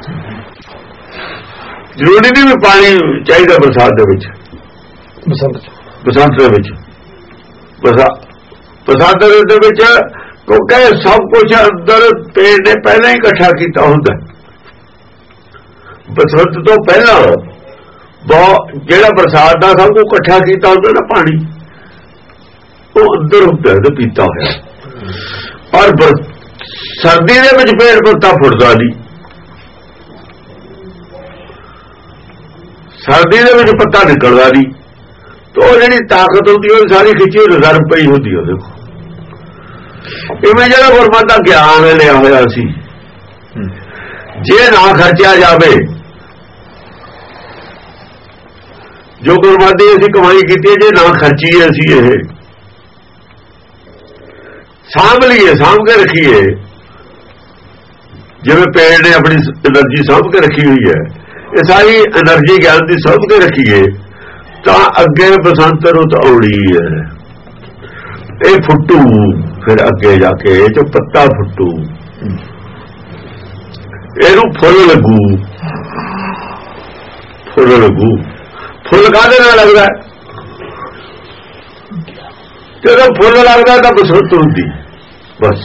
ਜ਼ਰੂਰੀ ਨਹੀਂ ਵੀ ਪਾਣੀ ਚਾਹੀਦਾ ਬਰਸਾਤ ਦੇ ਵਿੱਚ, ਬਸੰਤ ਦੇ ਵਿੱਚ, ਬਰਸਾਤ ਦੇ ਵਿੱਚ ਕਿਉਂਕਿ ਸਭ ਕੁਝ ਅੰਦਰ ਪੇੜ ਨੇ ਪਹਿਲਾਂ ਹੀ ਇਕੱਠਾ ਕੀਤਾ ਹੁੰਦਾ। ਬਸੰਤ ਤੋਂ ਪਹਿਲਾਂ ਜਿਹੜਾ ਬਰਸਾਤ ਦਾ ਸਭ ਕੁਝ ਇਕੱਠਾ ਕੀਤਾ ਹੁੰਦਾ ਨਾ ਪਾਣੀ, ਉਹ ਅੰਦਰ ਹੁੰਦਾ ਤੇ ਪੀਤਾ ਹੋਇਆ। ਔਰ ਸਰਦੀ ਦੇ ਵਿੱਚ ਪੇੜ ਪੱਤਾ ਫੁੱਟਦਾ ਨਹੀਂ, ਸਰਦੀ ਦੇ ਵਿੱਚ ਪੱਤਾ ਨਿਕਲਦਾ ਨਹੀਂ, ਤੇ ਉਹ ਜਿਹੜੀ ਤਾਕਤ ਹੁੰਦੀ ਉਹ ਸਾਰੀ ਖਿੱਚੀ ਰਿਜ਼ਰਵ ਪਈ ਹੁੰਦੀ ਉਹਦੇ ਕੋਲ। ਇਵੇਂ ਜਿਹੜਾ ਗੁਰਮਤਿ ਦਾ ਗਿਆਨ ਲਿਆ ਹੋਇਆ ਸੀ, ਜੇ ਨਾ ਖਰਚਿਆ ਜਾਵੇ, ਜੋ ਗੁਰਮਤਿ ਦੀ ਅਸੀਂ ਕਮਾਈ ਕੀਤੀ ਹੈ, ਜੇ ਨਾ ਖਰਚੀਏ ਅਸੀਂ ਇਹ ਸਾਂਭ ਲਈਏ, ਸਾਂਭ ਕੇ ਰੱਖੀਏ, ਜਿਵੇਂ ਪੇੜ ਨੇ ਆਪਣੀ એનર્ਜੀ ਸਾਂਭ ਕੇ ਰੱਖੀ ਹੋਈ ਹੈ, ਇਹ ਸਾਰੀ એનર્ਜੀ ਗਿਆਨ ਦੀ ਸਾਂਭ ਕੇ ਰੱਖੀਏ, ਤਾਂ ਅੱਗੇ ਬਸੰਤ ਰੁੱਤ ਆਉਣੀ ਹੈ। ਇਹ ਫੁੱਟੂ, ਫਿਰ ਅੱਗੇ ਜਾ ਕੇ ਜੋ ਪੱਤਾ ਫੁੱਟੂ, ਇਹਨੂੰ ਫੁੱਲ ਲੱਗੂ, ਫੁੱਲ ਲੱਗੂ। ਫੁੱਲ ਕਾਹਦੇ ਨਾਲ ਲੱਗਦਾ? ਜਦੋਂ ਫੁੱਲ ਲੱਗਦਾ ਤਾਂ ਬਸੰਤ ਹੁੰਦੀ। ਬਸ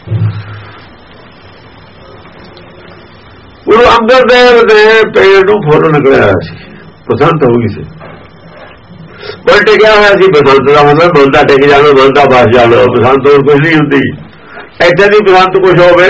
ਗੁਰੂ ਅੰਗਦ ਦੇਵ ਦੇ ਪੇੜ ਨੂੰ ਫੁੱਲ ਨਿਕਲਿਆ ਸੀ, ਬਸੰਤ ਹੋ ਗਈ ਸੀ। ਬਲ ਟਿਕਿਆ ਹੋਇਆ ਸੀ ਬਸੰਤ ਦਾ ਮਤਲਬ ਬੰਦਾ ਟਿਕ ਜਾਣਾ, ਬੰਦਾ ਬਸ ਜਾਣਾ। ਬਸੰਤ ਹੋਰ ਕੁਝ ਨਹੀਂ ਹੁੰਦੀ। ਇੱਥੇ ਦੀ ਬਸੰਤ ਕੁਛ ਹੋਵੇ,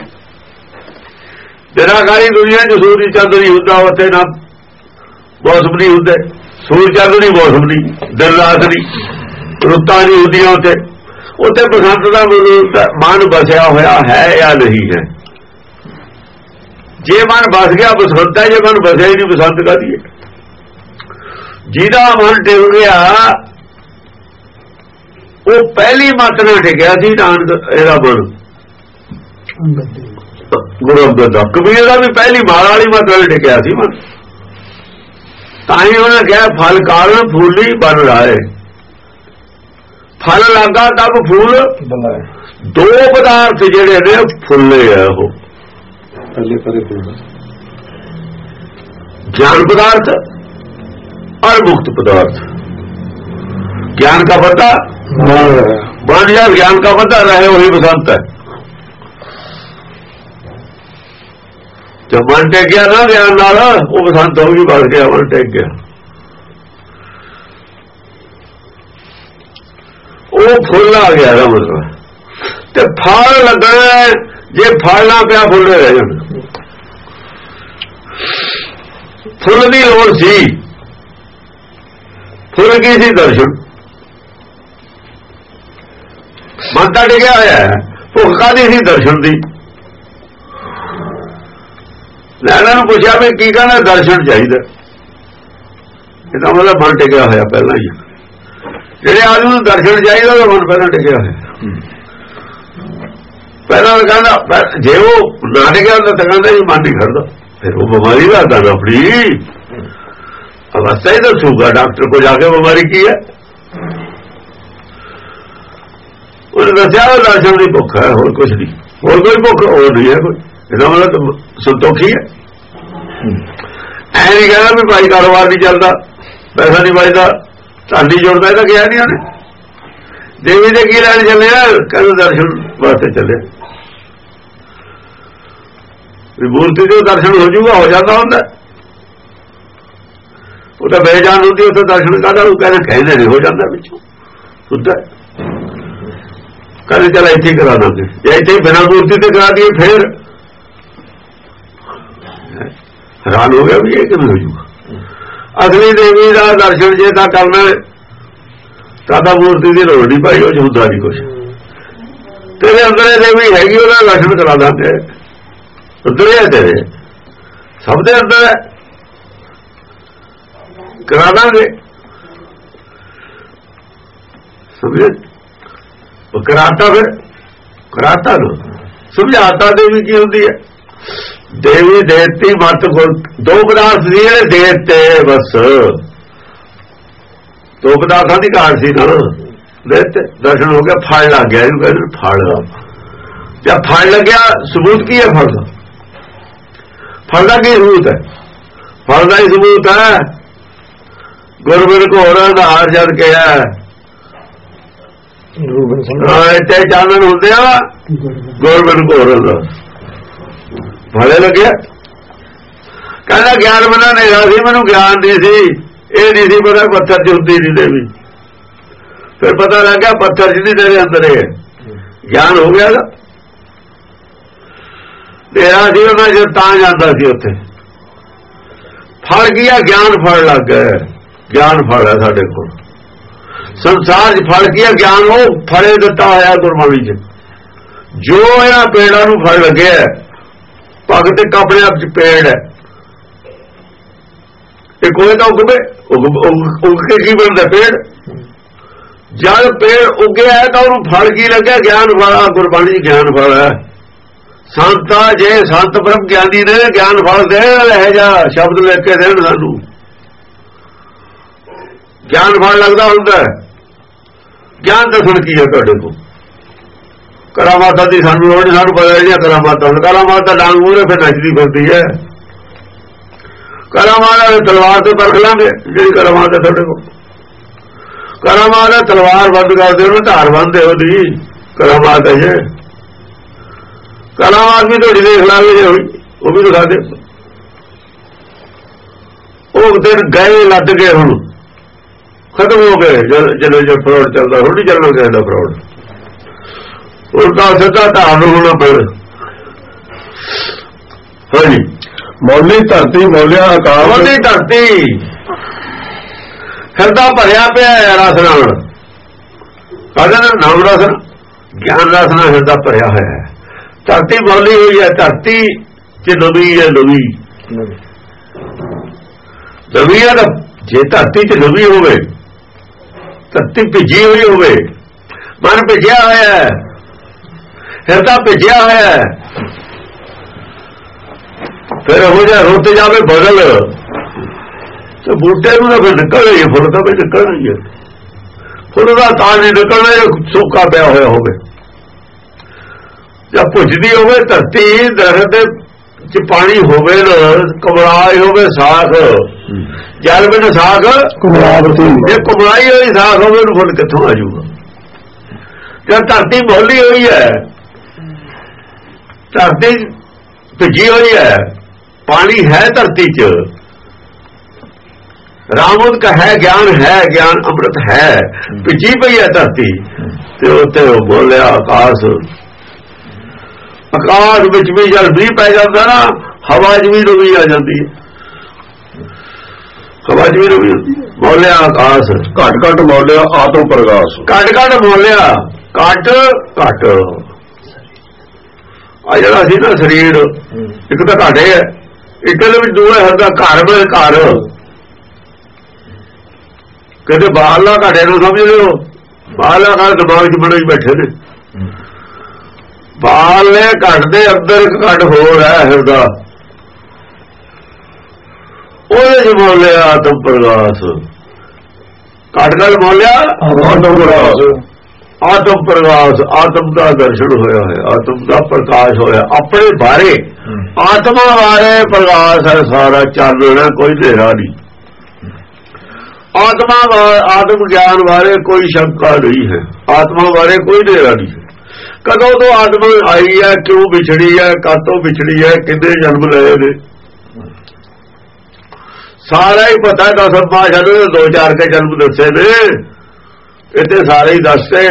ਜਿਹੜਾ ਸਾਰੀ ਦੁਨੀਆ ਚ ਸੂਰਜ ਚੰਦ ਨਹੀਂ ਹੁੰਦਾ, ਉੱਥੇ ਨਾ ਮੌਸਮ ਨਹੀਂ ਹੁੰਦੇ। ਸੂਰਜ ਚੰਦ ਨਹੀਂ, ਮੌਸਮ ਨਹੀਂ, ਦਿਨ ਰਾਤ ਨਹੀਂ, ਰੁੱਤਾਂ ਨਹੀਂ ਹੁੰਦੀਆਂ ਉੱਥੇ। ਉੱਥੇ ਬਸੰਤ ਦਾ ਮਨ ਬਸਿਆ ਹੋਇਆ ਹੈ ਜਾਂ ਨਹੀਂ ਹੈ? ਜੇ ਮਨ ਬਸ ਗਿਆ ਬਸੰਤ ਹੈ, ਜੇ ਮਨ ਬਸਿਆ ਹੀ ਨਹੀਂ ਬਸੰਤ ਕਾਹਦੀ ਹੈ? ਜਿਹਦਾ ਮਨ ਟਿਕ ਗਿਆ ਉਹ ਪਹਿਲੀ ਮੱਤ ਨਾਲ ਟਿਕਿਆ ਸੀ। ਨਾਨਕ ਇਹਦਾ ਮਨ ਗੁਰੂ ਅੰਗਦ ਦਾ, ਕਬੀਰ ਦਾ ਵੀ ਪਹਿਲੀ ਮਾਲ ਵਾਲੀ ਮੱਤ ਨਾਲ ਟਿਕਿਆ ਸੀ ਮਨ। ਤਾਂ ਹੀ ਉਹਨੇ ਕਿਹਾ ਫਲ ਕਾਰਨ ਫੂਲੀ ਬਣ ਰਾਏ, ਫਲ ਲੱਗਾ ਤਬ ਫੂਲ। ਦੋ ਪਦਾਰਥ ਜਿਹੜੇ ਨੇ ਫੁੱਲੇ ਆ, ਉਹ ज्ञान पदार्थ और मुक्त पदार्थ। ज्ञान का पता बन जाए, ज्ञान का पता रहे, वही बसंत है। जब मन टेक गया ना ज्ञान नाल, वो बसंत होगी, बढ़ गया मन टेक गया। वो फुल आ गया ना, मतलब ते फल लगना, जे फल ना पिया फुले रह जाने। फुल की लोड़ सी, फुल की सी दर्शन। मन तो टिकया होया है, भुख काहदी सी दर्शन की। लैला पूछा भी की कहना, दर्शन चाहिए। इसका मतलब मन टिकया होया पहला ही। जेड़े आदमी दर्शन चाहिए तो मन पहला टिकया होया। पहला कहना जे वो ना टिकया होता तो कहता जी मन नहीं खड़ता, फिर वो बीमारी का था अपनी अवस्था ही दसूगा। डॉक्टर को जाके बीमारी की है, उन्हें दसिया दर्शन की भुख है, और कुछ नहीं, और कोई भुख और नहीं है कोई। इसका मतलब संतोखी है। ऐ नहीं कहना भी भाई कारोबार नहीं चलता, पैसा नहीं बचता, धन नहीं जुड़ता, तो क्या नहीं उन्हें। देवी ने की लैन चले, कहते दर्शन वास्ते चले। मूर्ति जो दर्शन हो जूगा, हो जाता होंगे। वो तो बेजान होती है, तो दर्शन का कहते नहीं, हो जाता पिछों होता है। कहते चल इतने करा देंगे, इतने बिना मूर्ति से करा दिए, फिर हैरान हो गया भी ये किमें हो जूगा। असली देवी का दर्शन जे तो करना तादा मूर्ति की लोड़ नहीं पाई, वो होता नहीं कुछ। तेरे अंदर देवी हैगी, वो दर्शन करा देंगे। अंदर है तेरे, सब दे अंदर है, करा देंगे। समझे? कराता, फिर कराता लो समझाता। देवी की होती है, देवी देती मत को दो पदार्थ दिए देते, बस दो पदार्थों की कार सी ना, देते दर्शन हो गया। फल लग गया, कहते फल। जब फल लग गया, सबूत की है फल का? ਫਲ ਦਾ ਕੀ ਸਬੂਤ ਹੈ? ਫਲ ਦਾ ਹੀ ਸਬੂਤ ਹੈ ਗੁਰਬਿਨ ਘੋਰ ਆਧਾਰ ਜਦ ਕਿਹਾ ਇੱਥੇ ਚਾਨਣ ਹੁੰਦੇ ਆ ਗੁਰਬਿਨ ਘੋਰ ਦਾ ਫਲੇ ਲੱਗਿਆ। ਕਹਿੰਦਾ ਗਿਆਨ ਬਿਨਾਂ ਹਨੇਰਾ ਸੀ, ਮੈਨੂੰ ਗਿਆਨ ਨਹੀਂ ਸੀ, ਇਹ ਨਹੀਂ ਸੀ ਪਤਾ ਪੱਥਰ ਚ ਹੁੰਦੀ ਨਹੀਂ ਦੇਵੀ। ਫਿਰ ਪਤਾ ਲੱਗ ਗਿਆ ਪੱਥਰ ਚ ਨਹੀਂ ਤੇਰੇ ਅੰਦਰ ਹੈ, ਗਿਆਨ ਹੋ ਗਿਆ। ਤੇਰਾ ਸੀ ਉਹਨਾਂ ਜਦ ਤਾਂ ਜਾਂਦਾ ਸੀ ਉੱਥੇ ਫਲ ਗਿਆ, ਗਿਆਨ ਫਲ ਲੱਗ ਗਿਆ। ਗਿਆਨ ਫਲ ਹੈ ਸਾਡੇ ਕੋਲ ਸੰਸਾਰ 'ਚ ਫਲ ਗਿਆ ਗਿਆਨ, ਉਹ ਫਲੇ ਦਿੱਤਾ ਹੋਇਆ ਗੁਰਬਾਣੀ 'ਚ। ਜੋ ਇਹਨਾਂ ਪੇੜਾਂ ਨੂੰ ਫਲ ਲੱਗਿਆ ਭਗਤ ਇੱਕ ਆਪਣੇ ਆਪ 'ਚ ਪੇੜ ਹੈ, ਇਹ ਕੋਈ ਤਾਂ ਉੱਗ ਕੇ ਕੀ ਬਣਦਾ ਪੇੜ। ਜਦ ਪੇੜ ਉੱਗਿਆ ਤਾਂ ਉਹਨੂੰ ਫਲ ਕੀ ਲੱਗਿਆ? ਗਿਆਨ ਫਲ। ਗੁਰਬਾਣੀ 'ਚ ਗਿਆਨ ਫਲ ਹੈ। ਸੰਤਾ ਜੇ ਸੰਤ ਬ੍ਰਹਮ ਗਿਆਨੀ ਨੇ ਗਿਆਨ ਫਲ ਦੇਣ ਇਹ ਜਾ ਸ਼ਬਦ ਲੈ ਕੇ ਦੇਣ ਸਾਨੂੰ ਗਿਆਨ ਫਲ ਲੱਗਦਾ ਹੁੰਦਾ। ਗਿਆਨ ਦੱਸਣ ਕੀ ਹੈ ਤੁਹਾਡੇ ਕੋਲ? ਕਰਾਮਾਤਾਂ ਦੀ ਸਾਨੂੰ ਲੋੜ ਨਹੀਂ, ਸਾਨੂੰ ਪਤਾ ਨਹੀਂ ਕਰਾਮਾਤਾਂ ਡਾਂਗ ਮੂਹਰੇ ਫਿਰ ਨੱਚਦੀ ਫਿਰਦੀ ਹੈ। ਕਰਾਮਾਤ ਤਲਵਾਰ ਤੇ ਪਰਖ ਲਾਂਗੇ ਜਿਹੜੀ ਕਰਾਮਾਤ ਹੈ ਤੁਹਾਡੇ ਕੋਲ। ਕਰਾਮਾਤ ਤਲਵਾਰ ਬੰਦ ਕਰਦੇ ਉਹਨੂੰ ਧਾਰ ਬੰਨਦੇ ਉਹਦੀ ਕਰਾਮਾਤ ਹੈ। ਕਰਾਮਾਤ ਵੀ ਤੁਹਾਡੀ ਦੇਖ ਲਾਂਗੇ ਜੇ ਹੋਈ ਉਹ ਵੀ ਦਿਖਾ ਦੇ। ਉਹ ਦਿਨ ਗਏ ਲੱਦ ਗਏ, ਹੁਣ ਖਤਮ ਹੋ ਗਏ। ਜਦੋਂ ਜੋ ਫਰੋਡ ਚੱਲਦਾ ਹੁਣ ਨਹੀਂ ਚੱਲਣਾ ਚਾਹੀਦਾ ਫਰੋਡ। ਉਲਟਾ ਸਿੱਧਾ ਧਾਰ ਨੂੰ ਹੋਣਾ ਪੈਣਾ। ਹਾਂਜੀ ਮੌਲੀ ਧਰਤੀ ਮੌਲਿਆ ਆਕਾਸ਼, ਮੌਲੀ ਧਰਤੀ ਹਿਰਦਾ ਭਰਿਆ ਪਿਆ ਰਸ ਨਾਲ। ਕਹਿੰਦੇ ਨੇ ਨਾਮ ਰਸ ਗਿਆਨ ਰਸ ਨਾਲ ਹਿਰਦਾ ਭਰਿਆ ਹੋਇਆ ਹੈ। ਧਰਤੀ ਮੌਲੀ ਹੋਈ ਹੈ, ਧਰਤੀ ਚ ਨਵੀਂ ਹੈ। ਨਵੀਂ ਹੈ ਤਾਂ ਜੇ ਧਰਤੀ ਚ ਨਵੀਂ ਹੋਵੇ, ਧਰਤੀ ਭਿੱਜੀ ਹੋਈ ਹੋਵੇ, ਮਨ ਭਿੱਜਿਆ ਹੋਇਆ ਹੈ, ਹਿਰਦਾ ਭਿੱਜਿਆ ਹੋਇਆ ਹੈ, ਫਿਰ ਹੋ ਜਾ ਰੁੱਤ ਜਾਵੇ ਬਦਲ ਤੇ ਬੂਟੇ ਨੂੰ ਤਾਂ ਫਿਰ ਨਿਕਲ ਰਹੀ ਹੈ, ਫੁੱਲ ਤਾਂ ਫਿਰ ਨਿਕਲ ਰਹੀ ਹੈ। ਫੁੱਲ ਦਾ ਤਾਂ ਨਹੀਂ ਨਿਕਲਣਾ ਜੇ ਸੁੱਕਾ ਪਿਆ ਹੋਇਆ ਹੋਵੇ ਜਾਂ ਭੁੱਜਦੀ ਹੋਵੇ ਧਰਤੀ। ਦਰਖਤ ਚ ਪਾਣੀ ਹੋਵੇ ਨਾ, ਕਮਲਾਈ ਹੋਵੇ ਸਾਖ, ਜਲ ਬਿਨ ਸਾਖ ਜੇ ਕਮਲਾਈ ਹੋਈ ਸਾਖ ਹੋਵੇ ਉਹਨੂੰ ਫੁੱਲ ਕਿੱਥੋਂ ਆ ਜਾਊਗਾ? ਜਦ ਧਰਤੀ ਮੌਲੀ ਹੋਈ ਹੈ, ਧਰਤੀ ਭਿੱਜੀ ਹੋਈ ਹੈ, ਪਾਣੀ ਹੈ ਧਰਤੀ ਚ, ਰਾਮੁਦ ਕਾ ਹੈ ਗਿਆਨ ਹੈ, ਗਿਆਨ ਅੰਮ੍ਰਿਤ ਹੈ, ਭਿੱਜੀ ਪਈ ਹੈ ਧਰਤੀ ਤੇ ਉੱਤੇ ਬੋਲਿਆ ਆਕਾਸ਼। ਆਕਾਸ਼ ਵਿੱਚ ਵੀ ਜਦ ਮੀਂਹ ਪੈ ਜਾਂਦਾ ਨਾ, ਹਵਾ 'ਚ ਵੀ ਨਵੀਂ ਆ ਜਾਂਦੀ ਹੈ। ਹਵਾ 'ਚ ਵੀ ਨਵੀਂ ਬੋਲਿਆ ਆਕਾਸ਼। ਘਟ ਘਟ ਮੌਲਿਆ ਆਤਮ ਪ੍ਰਗਾਸ਼, ਘਟ ਘਟ ਬੋਲਿਆ ਘਟ ਘਟ। ਆ ਜਿਹੜਾ ਸੀ ਨਾ ਸਰੀਰ ਇੱਕ ਤਾਂ ਘਾਟੇ ਹੈ, ਇੱਕ ਦੇ ਵਿੱਚ ਦੂਆ ਹਰਦਾ ਘਰ ਵਿੱਚ ਘਰ। ਕਦੇ ਬਾਹਰਲਾ ਘਾਟੇ ਨੂੰ ਸਮਝ ਲਿਓ, ਬਾਹਰਲਾ ਘਰ ਦਿਮਾਗ 'ਚ ਬਣੇ ਬੈਠੇ ਨੇ। ਬਾਹਰਲੇ ਘਟ ਦੇ ਅੰਦਰ ਇੱਕ ਘਟ ਹੋਰ ਹੈ ਹਿਰਦਾ, ਉਹਦੇ 'ਚ ਬੋਲਿਆ ਆਤਮ ਪ੍ਰਗਾਸ਼। ਘਟ ਘਟ ਬੋਲਿਆ ਆਤਮ ਪ੍ਰਗਾਸ਼। ਆਤਮ ਪ੍ਰਗਾਸ਼, ਆਤਮ ਦਾ ਦਰਸ਼ਨ ਹੋਇਆ ਹੈ, ਆਤਮ ਦਾ ਪ੍ਰਕਾਸ਼ ਹੋਇਆ ਆਪਣੇ ਬਾਰੇ। ਆਤਮਾ ਬਾਰੇ ਪ੍ਰਕਾਸ਼ ਹੈ ਸਾਰਾ, ਚਾਨਣਾ ਕੋਈ ਹਨੇਰਾ ਨਹੀਂ। ਆਤਮਾ ਆਤਮ ਗਿਆਨ ਬਾਰੇ ਕੋਈ ਸ਼ੰਕਾ ਨਹੀਂ ਹੈ, ਆਤਮਾ ਬਾਰੇ ਕੋਈ ਹਨੇਰਾ ਨਹੀਂ ਹੈ। ਕਦੋਂ ਤੋਂ ਆਤਮਾ ਆਈ ਹੈ, ਕਿਉਂ ਵਿਛੜੀ ਹੈ, ਕਾਤੋਂ ਵਿਛੜੀ ਹੈ, ਕਿੰਨੇ ਜਨਮ ਲਏ ਨੇ, ਸਾਰਾ ਹੀ ਪਤਾ। 10 ਪਾਸ਼ਾ ਨੇ 2-4 ਕੇ ਜਨਮ ਦੱਸੇ ਨੇ, ਇੱਥੇ ਸਾਰੇ ਹੀ ਦੱਸਦੇ।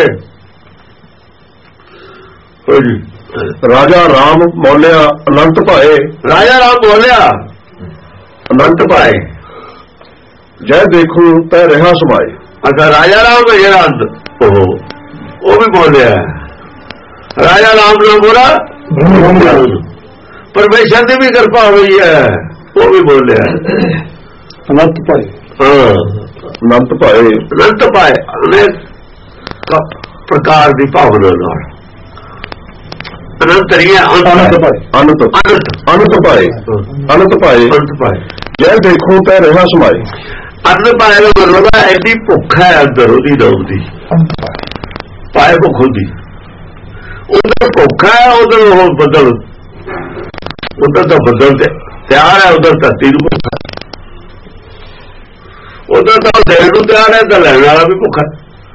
ਰਾਜਾ ਰਾਮ ਮੌਲਿਆ ਅਨੰਤ ਭਾਏ, ਰਾਜਾ ਰਾਮ ਬੋਲਿਆ ਅਨੰਤ ਭਾਏ, ਜੈ ਦੇਖੂ ਤੈ ਰਿਹਾ ਸਮਾਏ। ਅੱਛਾ ਰਾਜਾ ਰਾਮ ਦਾ ਜਿਹੜਾ ਅੰਤ ਉਹ ਵੀ ਬੋਲਿਆ। ਰਾਜਾ ਰਾਮ ਨੇ ਬੋਲਾ ਪਰਮੇਸ਼ਰ ਦੀ ਵੀ ਕਿਰਪਾ ਹੋਈ ਹੈ, ਉਹ ਵੀ ਬੋਲਿਆ ਅਨੰਤ ਭਾਏ। ਅਨੰਤ ਭਾਏ, ਅਨੰਤ ਭਾਏ ਅਨੇਕ ਪ੍ਰਕਾਰ ਦੀ ਭਾਵਨਾ ਨਾਲ ਅਨੰਤ ਰਹੀ ਹੈ। ਅਨੰਤ ਭਾਏ, ਅਨੰਤ ਅਨੰਤ ਭਾਏ, ਅਨੰਤ ਭਾਏ, ਅਨੰਤ ਭਾਏ, ਜੈ ਦੇਖੂ ਤੈ ਰਿਹਾ ਸਮਾਏ। ਅਨੰਤ ਭਾਏ ਦਾ ਮਤਲਬ ਹੈ ਐਡੀ ਭੁੱਖ ਹੈ ਅੰਦਰ ਉਹਦੀ ਨਾਮ ਦੀ। ਪਾਏ ਭੁੱਖ ਹੁੰਦੀ, ਉਧਰ ਭੁੱਖ ਹੈ, ਉਧਰ ਉਹ ਬਦਲ, ਉਧਰ ਤਾਂ ਬਦਲ ਤੇ ਤਿਆਰ ਹੈ ਉਧਰ ਧਰਤੀ ਨੂੰ ਭੁੱਖਾ, ਉਧਰ ਤਾਂ ਦੇਣ ਨੂੰ ਤਿਆਰ ਹੈ ਤਾਂ ਲੈਣ ਵਾਲਾ ਵੀ ਭੁੱਖਾ।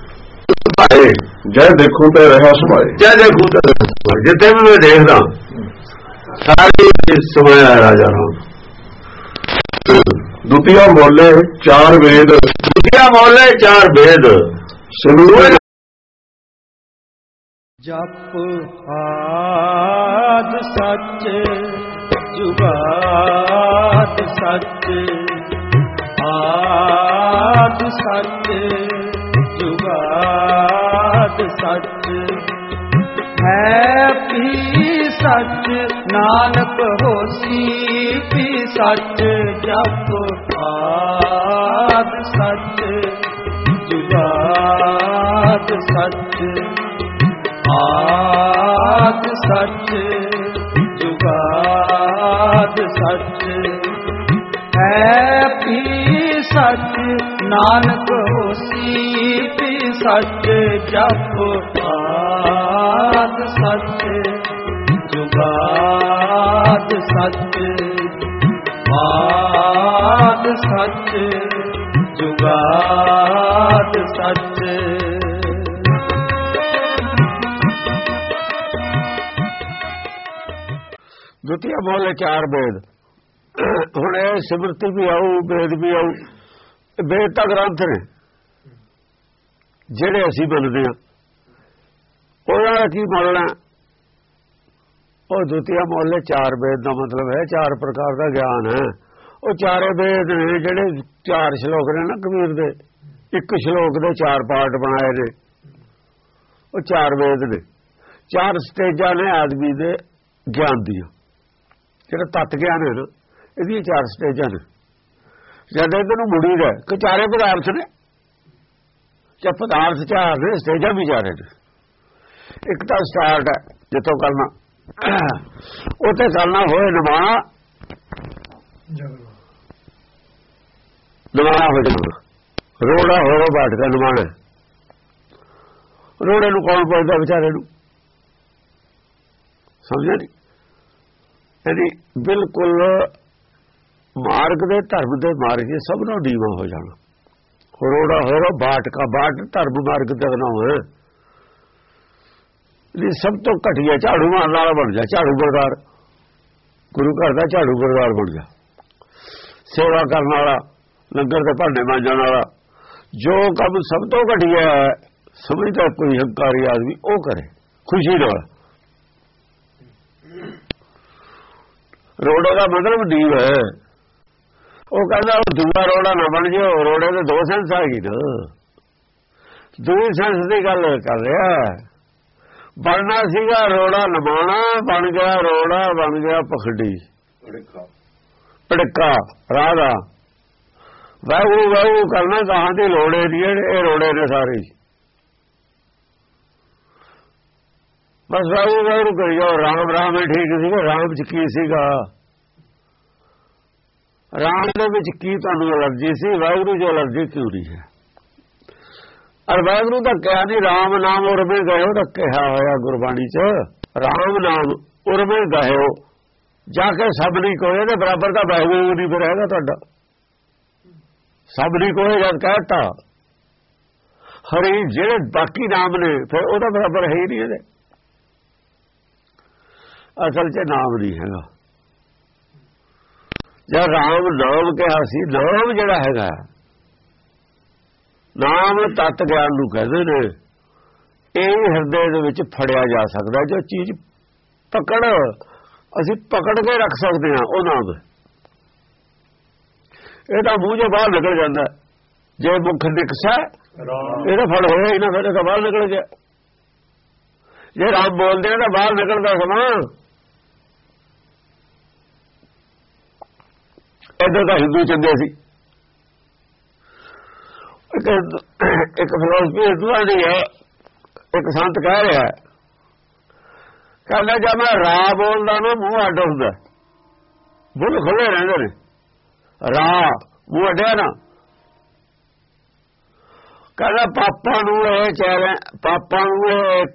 ਜੈ ਦੇਖੋ ਤੇ ਰਹਾ ਸਮਾਏ, ਜੈ ਦੇਖੋ ਤੇ ਜਿੱਥੇ ਵੀ ਮੈਂ ਦੇਖਦਾ ਸਾਰੀ ਸਮਾਇਆ ਰਾਜਾ ਰਾਮ। ਦੁਤੀਆ ਮੋਲੇ ਚਾਰ ਵੇਦ, ਦੁਤੀਆ ਮੋਲੇ ਚਾਰ ਵੇਦ, ਸਿਮਰਨ ਜਪ ਆਦ ਸੱਚ ਜੁਗਾਦ ਸੱਚ, ਆਦ ਸੱਚ ਜੁਗਾਦ ਸੱਚ, ਹੈ ਪੀ ਸੱਚ ਨਾਨਕ ਹੋਸੀ ਪੀ ਸੱਚ। ਜਪ ਆਦ ਸੱਚ ਜੁਗਾਦ ਸੱਚ, ਆਦ ਸੱਚ ਜੁਗਾਦ ਸੱਚ, ਹੈ ਪੀ ਸੱਚ ਨਾਨਕ ਹੋਸੀ ਪੀ ਸੱਚ। ਜਪ ਆਦ ਸੱਚ ਜੁਗਾਦ ਸੱਚ, ਆਦ ਸੱਚ ਜੁਗਾਦ ਸੱਚ। ਦੁਤੀਆ ਮੋਲੇ ਚਾਰ ਵੇਦ। ਹੁਣ ਇਹ ਸਿਮਰਤੀ ਵੀ ਆਊ, ਵੇਦ ਵੀ ਆਊ। ਵੇਦ ਤਾਂ ਗ੍ਰੰਥ ਨੇ ਜਿਹੜੇ ਅਸੀਂ ਮੰਨਦੇ ਹਾਂ, ਉਹਨਾਂ ਦਾ ਕੀ ਮੰਨਣਾ? ਉਹ ਦੁਤੀਆ ਮੋਲੇ ਚਾਰ ਵੇਦ ਦਾ ਮਤਲਬ ਹੈ ਚਾਰ ਪ੍ਰਕਾਰ ਦਾ ਗਿਆਨ ਹੈ। ਉਹ ਚਾਰੇ ਵੇਦ ਨੇ ਜਿਹੜੇ ਚਾਰ ਸ਼ਲੋਕ ਨੇ ਨਾ ਕਬੀਰ ਦੇ, ਇੱਕ ਸ਼ਲੋਕ ਦੇ ਚਾਰ ਪਾਰਟ ਬਣਾਏ ਨੇ, ਉਹ ਚਾਰ ਵੇਦ ਨੇ। ਚਾਰ ਸਟੇਜਾਂ ਨੇ ਆਦਮੀ ਦੇ ਗਿਆਨ ਦੀਆਂ, ਜਿਹੜਾ ਤੱਤ ਗਿਆਨ ਹੈ ਨਾ, ਇਹਦੀਆਂ ਚਾਰ ਸਟੇਜਾਂ ਨੇ। ਜਦ ਇਹਨਾਂ ਨੂੰ ਮੁੜੀ ਦਾ ਕਿ ਚਾਰੇ ਪਦਾਰਥ ਨੇ, ਜਾਂ ਪਦਾਰਥ ਚਾਰ ਨੇ, ਸਟੇਜਾਂ ਵੀ ਚਾਰੇ ਨੇ। ਇੱਕ ਤਾਂ ਸਟਾਰਟ ਹੈ ਜਿੱਥੋਂ ਕਰਨਾ, ਉੱਥੇ ਕਰਨਾ ਹੋਏ ਨਿਮਾਣਾ, ਨਿਮਾਣਾ ਹੋ ਜਾਣਾ। ਰੋੜਾ ਹੋਵੇ ਬਾਟ ਦਾ ਨਿਮਾਣਾ। ਰੋੜੇ ਨੂੰ ਕੌਣ ਪੁੱਛਦਾ ਵਿਚਾਰੇ ਨੂੰ? ਸਮਝਿਆ ਨਹੀਂ? ਯਾਨੀ ਬਿਲਕੁਲ ਮਾਰਗ ਦੇ ਧਰਮ ਦੇ ਮਾਰਗ ਸਭ ਨੂੰ ਨੀਵਾਂ ਹੋ ਜਾਣਾ। ਰੋੜਾ ਹੋਵੇ ਬਾਟ ਕਾ, ਬਾਟ ਧਰਮ ਮਾਰਗ ਦਾ ਨਾਮ ਹੈ। ਸਭ ਤੋਂ ਘਟੀਆ ਝਾੜੂ ਮਾਰਨ ਵਾਲਾ ਬਣ ਜਾ, ਝਾੜੂ ਗੁਰਦਾਰ, ਗੁਰੂ ਘਰ ਦਾ ਝਾੜੂ ਗੁਰਦਾਰ ਬਣ ਜਾ। ਸੇਵਾ ਕਰਨ ਵਾਲਾ, ਲੰਗਰ ਦੇ ਭਾਂਡੇ ਮਾਂਜਣ ਵਾਲਾ, ਜੋ ਕੰਮ ਸਭ ਤੋਂ ਘਟੀਆ ਹੈ ਸਮਝਦਾ ਕੋਈ ਹੰਕਾਰੀ ਆਦਮੀ ਉਹ ਕਰੇ ਖੁਸ਼ੀ ਨਾਲ। ਰੋੜੇ ਦਾ ਮਤਲਬ ਨੀਵ ਹੈ। ਉਹ ਕਹਿੰਦਾ ਉਹ ਦੂਆ ਰੋੜਾ ਨਾ ਬਣ ਜਾਓ। ਰੋੜੇ ਦੇ ਦੋ ਸੈਂਸ ਆ ਗਈ ਨਾ, ਦੂਜੀ ਸੈਂਸ ਦੀ ਗੱਲ ਕਰ ਰਿਹਾ। ਬਣਨਾ ਸੀਗਾ ਰੋੜਾ ਨਿਭਾਉਣਾ, ਬਣ ਗਿਆ ਰੋੜਾ, ਬਣ ਗਿਆ ਪਖੜੀ ਪੜਕਾ ਰਾਹ ਦਾ। ਵਾਹਿਗੁਰੂ ਵਾਹਿਗੁਰੂ ਕਰਨਾ ਕਹਾਂ ਦੀ ਲੋੜੇ ਦੀ, ਇਹ ਰੋੜੇ ਨੇ ਸਾਰੇ। ਬਸ ਵਾਹਿਗੁਰੂ ਵਾਹਿਗੁਰੂ ਕਰੀ ਜਾਓ। ਰਾਮ ਰਾਮ ਹੀ ਠੀਕ ਸੀਗਾ। ਰਾਮ ਚ ਕੀ ਸੀਗਾ? ਰਾਮ ਦੇ ਵਿੱਚ ਕੀ ਤੁਹਾਨੂੰ ਐਲਰਜੀ ਸੀ? ਵਾਹਿਗੁਰੂ ਜੋ ਐਲਰਜੀ ਕਿਉਂ ਨਹੀਂ ਹੈ? ਅਰ ਵਾਹਿਗੁਰੂ ਦਾ ਕਿਹਾ ਨਹੀਂ, ਰਾਮ ਨਾਮ ਉਰਮੇ ਗਏ ਤਾਂ ਕਿਹਾ ਹੋਇਆ ਗੁਰਬਾਣੀ ਚ। ਰਾਮ ਨਾਮ ਉਰਮੇ ਗਏ ਜਾ ਕੇ ਸਭ ਨਹੀਂ ਕੋਏ ਦੇ ਬਰਾਬਰ ਦਾ ਵਾਹਿਗੁਰੂ ਨਹੀਂ ਫਿਰ ਹੈਗਾ ਤੁਹਾਡਾ। ਸਭ ਨਹੀਂ ਕੋਏ ਜਦ ਕਹਿਤਾ ਹਰੀ, ਜਿਹੜੇ ਬਾਕੀ ਨਾਮ ਨੇ ਫਿਰ ਉਹਦਾ ਬਰਾਬਰ ਹੈ ਹੀ ਨਹੀਂ ਇਹਦੇ। ਅਸਲ ਚ ਨਾਮ ਨਹੀਂ ਹੈਗਾ। ਜਦ ਰਾਮ ਨਾਮ ਕਿਹਾ ਸੀ, ਨਾਮ ਜਿਹੜਾ ਹੈਗਾ ਨਾਮ ਤਤ ਗਿਆਨ ਨੂੰ ਕਹਿੰਦੇ ਨੇ। ਇਹ ਹਿਰਦੇ ਦੇ ਵਿੱਚ ਫੜਿਆ ਜਾ ਸਕਦਾ, ਜੋ ਚੀਜ਼ ਪਕੜ ਅਸੀਂ ਪਕੜ ਕੇ ਰੱਖ ਸਕਦੇ ਹਾਂ ਉਹ ਨਾਮ। ਇਹ ਤਾਂ ਮੂੰਹ ਚੋਂ ਬਾਹਰ ਨਿਕਲ ਜਾਂਦਾ। ਜੇ ਮੁੱਖ ਨਿਕਸਾ ਇਹਦਾ ਫੜ ਹੋਇਆ ਹੀ ਨਾ, ਫਿਰ ਤਾਂ ਬਾਹਰ ਨਿਕਲ ਗਿਆ। ਜੇ ਰਾਮ ਬੋਲਦੇ ਤਾਂ ਬਾਹਰ ਨਿਕਲਦਾ ਸਮਾਂ। ਇੱਧਰ ਤਾਂ ਹਿੰਦੂ ਚੰਗੇ ਸੀ। ਇੱਕ ਫਿਲਾਸਫੀ ਹਿੰਦੂਆਂ ਦੀ ਹੈ। ਇੱਕ ਸੰਤ ਕਹਿ ਰਿਹਾ, ਕਹਿੰਦਾ ਜਦ ਮੈਂ ਰਾਹ ਬੋਲਦਾ ਨਾ ਮੂੰਹ ਅੱਡ ਹੁੰਦਾ, ਬੁੱਲ ਖੁੱਲੇ ਰਹਿੰਦੇ ਨੇ। ਰਾਹ ਮੂੰਹ ਅੱਡਿਆ ਨਾ, ਕਹਿੰਦਾ ਪਾਪਾਂ ਨੂੰ ਇਹ ਚੈਲੰਜ, ਪਾਪਾਂ ਨੂੰ ਇਹ ਇੱਕ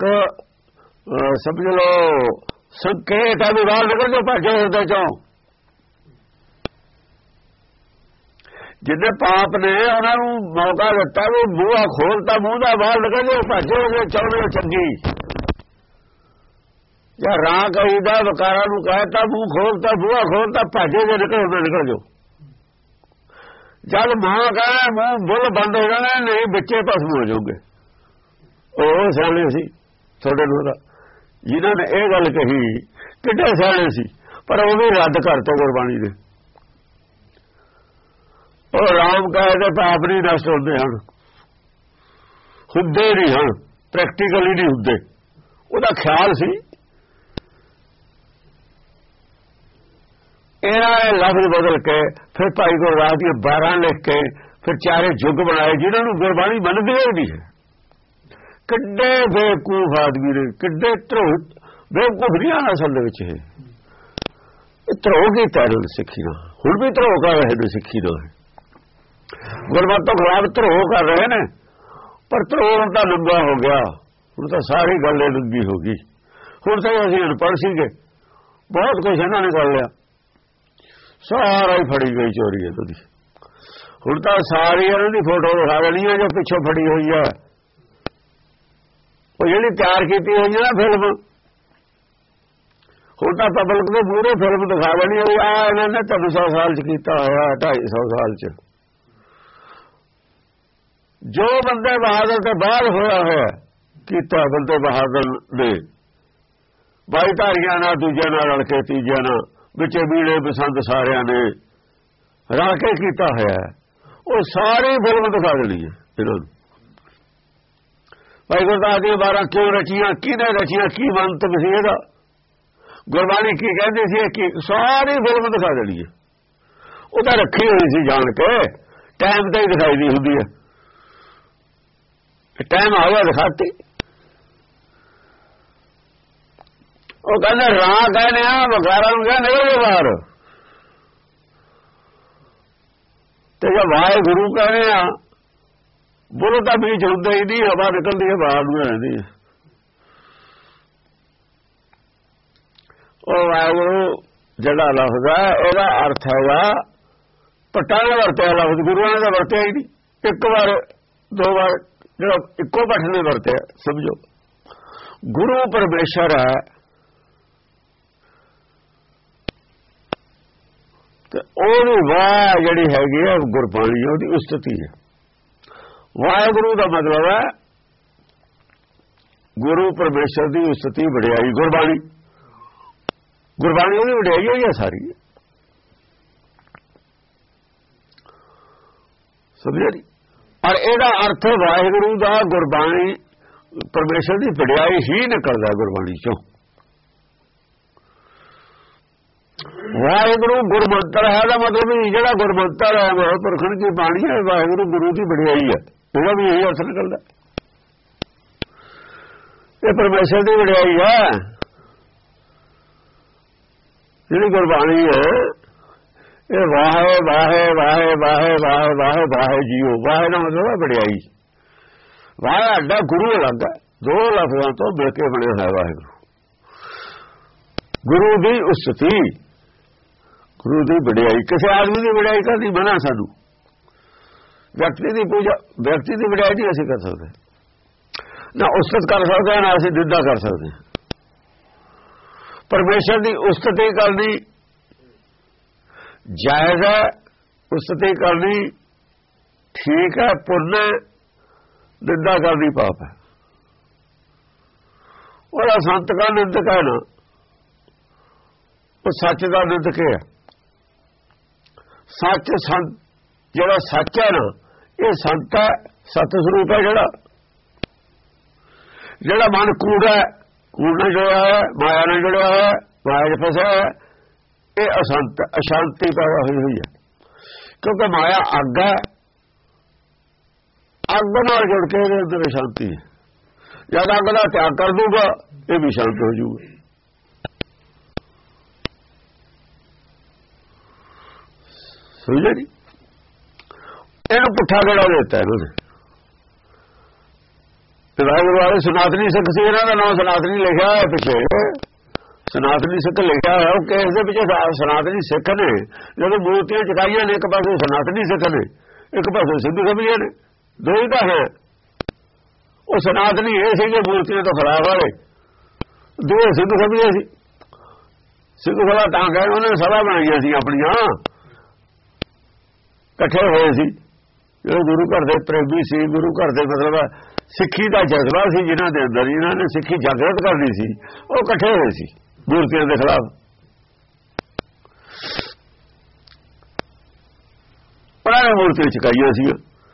ਸਮਝ ਲਓ ਸੰਕੇਤ ਹੈ ਵੀ ਬਾਹਰ ਨਿਕਲ ਜਾਓ, ਭੱਜੋ ਹਿਰਦੇ ਚੋਂ। जिन्ने पाप ने उन्होंने मौका दिता भी बूहा खोलता मूँह का बाहर निकल भजे चाहते चंगी या राह कहीदा वकारा कहता मूँह खोलता बूहा खोलता भजे जे निकल जाओ जब मां कहना मूँह बुल बंद हो जाना नहीं बच्चे भस्म हो जाओगे ਉਹ ਸਿਆਣੇ ਸੀ ਤੁਹਾਡੇ ਨੂੰ ਜਿਨ੍ਹਾਂ ਨੇ ਇਹ ਗੱਲ ਕਹੀ ਕਿੱਡੇ ਸਿਆਣੇ ਸੀ ਪਰ ਉਹ ਵੀ ਰੱਦ ਕਰਤੇ ਗੁਰਬਾਣੀ ਦੇ ਉਹ ਰਾਮ ਕਹਿੰਦੇ ਪਾਪ ਨਹੀਂ ਨਸ਼ਟ ਹੁੰਦੇ ਹਨ ਹੁੰਦੇ ਨਹੀਂ ਹਨ ਪ੍ਰੈਕਟੀਕਲੀ ਨਹੀਂ ਹੁੰਦੇ ਉਹਦਾ ਖਿਆਲ ਸੀ ਇਹਨਾਂ ਨੇ ਲਫ਼ਜ਼ ਬਦਲ ਕੇ ਫਿਰ ਭਾਈ ਗੁਰਦਾਸ ਦੀਆਂ 12 ਲਿਖ ਕੇ ਫਿਰ ਚਾਰੇ ਯੁੱਗ ਬਣਾਏ ਜਿਨ੍ਹਾਂ ਨੂੰ ਗੁਰਬਾਣੀ ਮੰਨਦੇ ਹੀ ਨਹੀਂ ਹੈ ਕਿੱਡੇ ਬੇਵਕੂਫ ਆਦਮੀ ਨੇ ਕਿੱਡੇ ਧਰੋ ਬੇਵਕੂਫ ਨਹੀਂ ਅਸਲ ਦੇ ਵਿੱਚ ਇਹ ਧਰੋ ਕੀ ਤੈਰਨ ਸਿੱਖੀ ਨਾ ਹੁਣ ਵੀ ਧਰੋ ਕਰ ਰਹੇ ਨੇ ਸਿੱਖੀ ਦਾ ਗੁਰਮਤਿ ਤੋਂ ਖਿਲਾਫ ਧਰੋ ਕਰ ਰਹੇ ਨੇ ਪਰ ਧਰੋ ਹੁਣ ਤਾਂ ਲੰਬਾ ਹੋ ਗਿਆ ਹੁਣ ਤਾਂ ਸਾਰੀ ਗੱਲ ਲੰਬੀ ਹੋ ਗਈ ਹੁਣ ਤਾਂ ਅਸੀਂ ਅਨਪੜ੍ਹ ਸੀਗੇ ਬਹੁਤ ਕੁਝ ਇਹਨਾਂ ਨੇ ਕਰ ਲਿਆ ਸਾਰਾ ਹੀ ਫੜੀ ਗਈ ਚੋਰੀ ਹੈ ਤੁਹਾਡੀ ਹੁਣ ਤਾਂ ਸਾਰੀ ਇਹਨਾਂ ਦੀ ਫੋਟੋ ਦਿਖਾ ਦੇਣੀ ਹੈ ਜੋ ਪਿੱਛੋਂ ਫੜੀ ਹੋਈ ਹੈ ਉਹ ਜਿਹੜੀ ਤਿਆਰ ਕੀਤੀ ਹੋਈ ਹੈ ਨਾ ਫਿਲਮ ਹੁਣ ਤਾਂ ਪਬਲਿਕ ਦੇ ਪੂਰੇ ਫਿਲਮ ਦਿਖਾ ਦੇਣੀ ਹੈ ਆ ਇਹਨਾਂ ਨੇ 300 ਸਾਲ ਚ ਕੀਤਾ ਹੋਇਆ 250 ਸਾਲ ਚ ਜੋ ਬੰਦੇ ਬਹਾਦਰ ਤੋਂ ਬਾਅਦ ਹੋਇਆ ਕੀਤਾ ਬੰਦੇ ਬਹਾਦਰ ਨੇ ਬਾਈ ਧਾਰੀਆਂ ਨਾਲ ਦੂਜੇ ਨਾਲ ਰਲ ਕੇ ਤੀਜੇ ਨਾਲ ਵਿੱਚ ਬੀੜੇ ਬਸੰਤ ਸਾਰਿਆਂ ਨੇ ਰਲ ਕੇ ਕੀਤਾ ਹੋਇਆ ਉਹ ਸਾਰੀ ਫਿਲਮ ਦਿਖਾ ਦੇਣੀ ਹੈ ਇਹਨਾਂ ਨੂੰ ਭਾਈ ਗੁਰਦਾਸ ਦੀਆਂ 12 ਕਿਉਂ ਰਚੀਆਂ ਕਿਹਨੇ ਰਚੀਆਂ ਕੀ ਮੰਤਵ ਸੀ ਇਹਦਾ ਗੁਰਬਾਣੀ ਕੀ ਕਹਿੰਦੀ ਸੀ ਕਿ ਸਾਰੀ ਫਿਲਮ ਦਿਖਾ ਦੇਣੀ ਹੈ ਉਹ ਤਾਂ ਰੱਖੀ ਹੋਈ ਸੀ ਜਾਣ ਕੇ ਟਾਈਮ ਤੇ ਹੀ ਦਿਖਾਈ ਦੀ ਹੁੰਦੀ ਹੈ ਟਾਈਮ ਆਇਆ ਦਿਖਾਤੀ ਉਹ ਕਹਿੰਦੇ ਰਾਹ ਕਹਿੰਦੇ ਆ ਵਗਾਰਾ ਨੂੰ ਕਹਿੰਦੇ ਨਿਕਲ ਬਾਹਰ ਤੇ ਜੇ ਵਾਹਿਗੁਰੂ ਕਹਿੰਦੇ ਆ ਬੋਲੋ ਤਾਂ ਬੀਚ ਹੁੰਦੇ ਹੀ ਨਹੀਂ ਹਵਾ ਨਿਕਲਦੀ ਹੈ ਬਾਹਰ ਨੂੰ ਰਹਿੰਦੀ ਹੈ ਉਹ ਵਾਹਿਗੁਰੂ ਜਿਹੜਾ ਲਫ਼ਜ਼ ਹੈ ਉਹਦਾ ਅਰਥ ਹੈਗਾ ਪੱਟਾਂ ਦਾ ਵਰਤਿਆ ਲਫ਼ਜ਼ ਗੁਰੂਆਂ ਨੇ ਤਾਂ ਵਰਤਿਆ ਹੀ ਨਹੀਂ ਇੱਕ ਵਾਰ ਦੋ ਵਾਰ ਜਿਹੜਾ ਇੱਕੋ ਪੱਠ ਨੇ ਵਰਤਿਆ ਸਮਝੋ ਗੁਰੂ ਪਰਮੇਸ਼ਰ ਹੈ ਤੇ ਉਹਦੀ ਵਾਹ ਜਿਹੜੀ ਹੈਗੀ ਹੈ ਗੁਰਬਾਣੀ ਉਹਦੀ ਉਸਤਤੀ ਹੈ ਵਾਹਿਗੁਰੂ ਦਾ ਮਤਲਬ ਹੈ ਗੁਰੂ ਪਰਮੇਸ਼ਰ ਦੀ ਉਸਤਤੀ ਵਡਿਆਈ ਗੁਰਬਾਣੀ ਉਹਦੀ ਵਡਿਆਈ ਹੋਈ ਹੈ ਸਾਰੀ ਸਮਝਿਆ ਜੀ ਪਰ ਇਹਦਾ ਅਰਥ ਵਾਹਿਗੁਰੂ ਦਾ ਗੁਰਬਾਣੀ ਪਰਮੇਸ਼ਰ ਦੀ ਵਡਿਆਈ ਹੀ ਨਿਕਲਦਾ ਗੁਰਬਾਣੀ ਚੋਂ ਵਾਹਿਗੁਰੂ ਗੁਰਮੰਤਰ ਹੈ ਦਾ ਮਤਲਬ ਜਿਹੜਾ ਗੁਰਮੰਤਰ ਹੈ ਮਹਾਂਪੁਰਖਾਂ ਦੀ ਬਾਣੀ ਹੈ ਵਾਹਿਗੁਰੂ ਗੁਰੂ ਦੀ ਵਡਿਆਈ ਹੈ ਉਹਦਾ ਵੀ ਇਹੀ ਅਰਥ ਨਿਕਲਦਾ ਇਹ ਪਰਮੇਸ਼ਰ ਦੀ ਵਡਿਆਈ ਹੈ ਜਿਹੜੀ ਗੁਰਬਾਣੀ ਹੈ ਇਹ ਵਾਹੇ ਵਾਹੇ ਵਾਹੇ ਵਾਹੇ ਵਾਹੇ ਵਾਹੇ ਵਾਹੇ ਜੀਓ ਵਾਹੇ ਦਾ ਮਤਲਬ ਹੈ ਵਡਿਆਈ ਵਾਹ ਅੱਡਾ ਗੁਰੂ ਅਲੱਗ ਹੈ ਦੋ ਲਫ਼ਜ਼ਾਂ ਤੋਂ ਮਿਲ ਕੇ ਬਣਿਆ ਹੈ ਵਾਹਿਗੁਰੂ ਗੁਰੂ ਦੀ ਉਸਤਤੀ ਗੁਰੂ ਦੀ ਵਡਿਆਈ ਕਿਸੇ ਆਦਮੀ ਦੀ ਵਡਿਆਈ ਕਰਨੀ ਮਨਾ ਸਾਨੂੰ ਵਿਅਕਤੀ ਦੀ ਪੂਜਾ ਵਿਅਕਤੀ ਦੀ ਵਡਿਆਈ ਨਹੀਂ ਅਸੀਂ ਕਰ ਸਕਦੇ ਨਾ ਉਸਤਤ ਕਰ ਸਕਦੇ ਨਾ ਅਸੀਂ ਨਿੰਦਾ ਕਰ ਸਕਦੇ ਪਰਮੇਸ਼ਰ ਦੀ ਉਸਤਤੀ ਕਰਨੀ ਜਾਇਜ਼ ਹੈ ਉਸਤਤੀ ਕਰਨੀ ਠੀਕ ਹੈ ਪੁੰਨ ਨਿੰਦਾ ਕਰਨੀ ਪਾਪ ਹੈ ਉਹਦਾ ਸੰਤ ਕਾ ਨਿੰਦਕ ਹੈ ਨਾ ਉਹ ਸੱਚ ਦਾ ਨਿੰਦਕ ਹੈ ਸੱਚ ਸੰਤ ਜਿਹੜਾ ਸੱਚ ਹੈ ਨਾ ਇਹ ਸੰਤ ਹੈ ਸਤ ਸਰੂਪ ਹੈ ਜਿਹੜਾ ਮਨ ਕੂੜਾ ਨਾਲ ਜੁੜਿਆ ਹੈ ਮਾਇਆ ਨਾਲ ਜੁੜਿਆ ਹੈ ਮਾਇਆ 'ਚ ਫਸਿਆ ਹੈ ਇਹ ਅਸੰਤ ਅਸ਼ਾਂਤੀ ਪੈਦਾ ਹੋਈ ਹੈ ਕਿਉਂਕਿ ਮਾਇਆ ਅੱਗ ਹੈ ਅੱਗ ਨਾਲ ਜੁੜ ਕੇ ਇਹਦੇ ਅੰਦਰ ਅਸ਼ਾਂਤੀ ਹੈ ਜਦ ਅੱਗ ਦਾ ਤਿਆਗ ਕਰ ਦੂਗਾ ਇਹ ਵੀ ਸ਼ਾਂਤ ਹੋ ਜਾਊਗਾ ਸਮਝਿਆ ਜੀ ਇਹਨੂੰ ਪੁੱਠਾ ਗੜਾ ਦਿੱਤਾ ਇਹਨਾਂ ਨੇ ਤੇ ਵਾਹਿਗੁਰੂ ਵਾਲੇ ਸਨਾਤਨੀ ਸਿੱਖ ਸੀ ਇਹਨਾਂ ਦਾ ਨਾਮ ਸਨਾਤਨੀ ਲਿਖਿਆ ਹੋਇਆ ਪਿੱਛੇ ਸਨਾਤਨੀ ਸਿੱਖ ਲਿਖਿਆ ਹੋਇਆ ਉਹ ਕੇਸ ਦੇ ਵਿੱਚ ਸਨਾਤਨੀ ਸਿੱਖ ਨੇ ਜਦੋਂ ਮੂਰਤੀਆਂ ਚਕਾਈਆਂ ਨੇ, ਇੱਕ ਪਾਸੇ ਸਨਾਤਨੀ ਸਿੱਖ ਨੇ, ਇੱਕ ਪਾਸੇ ਸਿੱਧੂ ਸਮਝੇ ਨੇ, ਦੋ ਹੀ ਤਾਂ ਹੈ। ਉਹ ਸਨਾਤਨੀ ਇਹ ਸੀ ਕਿ ਮੂਰਤੀਆਂ ਤੋਂ ਖਿਲਾਫ ਵਾਲੇ, ਦੂਏ ਸਿੱਧੂ ਸਮਝੇ ਸੀ। ਸਿੱਧੂ ਸਭਾ ਤਾਂ ਗਏ, ਉਹਨੇ ਸਭਾ ਬਣਾਈਆਂ ਸੀ ਆਪਣੀਆਂ, ਇਕੱਠੇ ਹੋਏ ਸੀ ਜਿਹੜੇ ਗੁਰੂ ਘਰ ਦੇ ਪ੍ਰੇਮੀ ਸੀ, ਗੁਰੂ ਘਰ ਦੇ ਮਤਲਬ ਸਿੱਖੀ ਦਾ ਜਜ਼ਬਾ ਸੀ ਜਿਨ੍ਹਾਂ ਦੇ ਅੰਦਰ, ਜਿਨ੍ਹਾਂ ਨੇ ਸਿੱਖੀ ਜਾਗਰਤ ਕਰਨੀ ਸੀ, ਉਹ ਇਕੱਠੇ ਹੋਏ ਸੀ ਮੂਰਤੀਆਂ ਦੇ ਖਿਲਾਫ। ਉਹਨਾਂ ਨੇ ਮੂਰਤੀਆਂ ਚੁਕਾਈਆਂ ਸੀ